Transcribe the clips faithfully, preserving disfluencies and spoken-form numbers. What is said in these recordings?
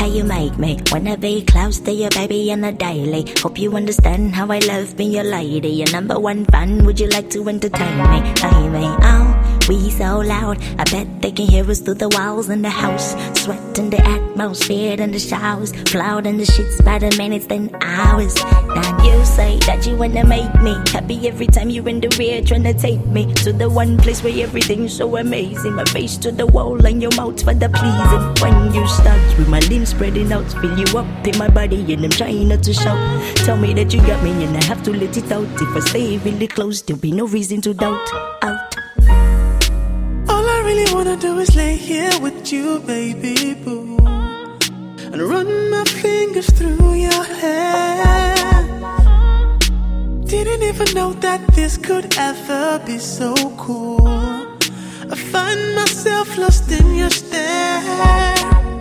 how you make me wanna be close to you, baby, on a daily. Hope you understand how I love being your lady. Your number one fan, would you like to entertain me? Baby, oh, we so loud, I bet they can hear us through the walls in the house. Sweat in the atmosphere in the showers, flout in the sheets by the minutes then hours. Now you say that you wanna make me happy every time you're in the rear trying to take me to the one place where everything's so amazing. My face to the wall and your mouth for the pleasing. When you start with my limbs spreading out, fill you up in my body and I'm trying not to shout. Tell me that you got me and I have to let it out. If I stay really close, there'll be no reason to doubt. Out. All I really wanna do is lay here with you, baby boo, and run my fingers through your hair. Didn't even know that this could ever be so cool. I find myself lost in your stare.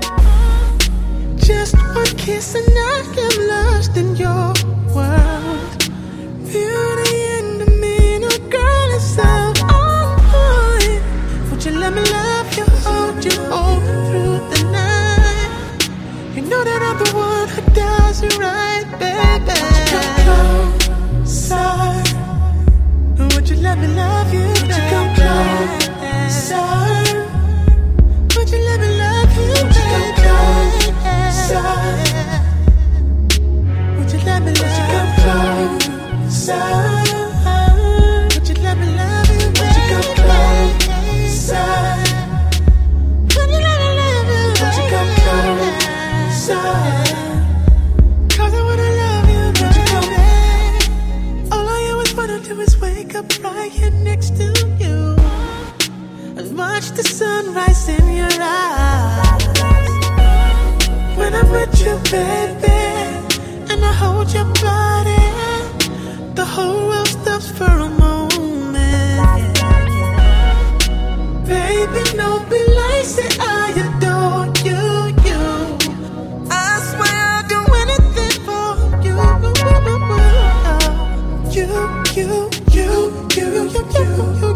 Just one kiss and I am lost in your world. Beauty in the middle, girl, is so on point. Would you let me love you, hold you all through the night? You know that I'm the one who does it right, baby. Would you come closer? Would you let me love you, baby? Would you come closer? Would you let me love you, baby? Would you come closer? Would you let me love you, closer? Would you let me love you, baby? Would you come closer? Would you let me love you, baby? Would you come closer? Cause I wanna love you, baby. Would you come? All I always wanna do is wake up right here next to you and watch the sunrise in your eyes. When I'm with you, baby, and I hold your body, the whole world stops for a moment. Baby, no be like say I adore you, you. I swear I'll do anything for you. You, you, you, you, you, you, you.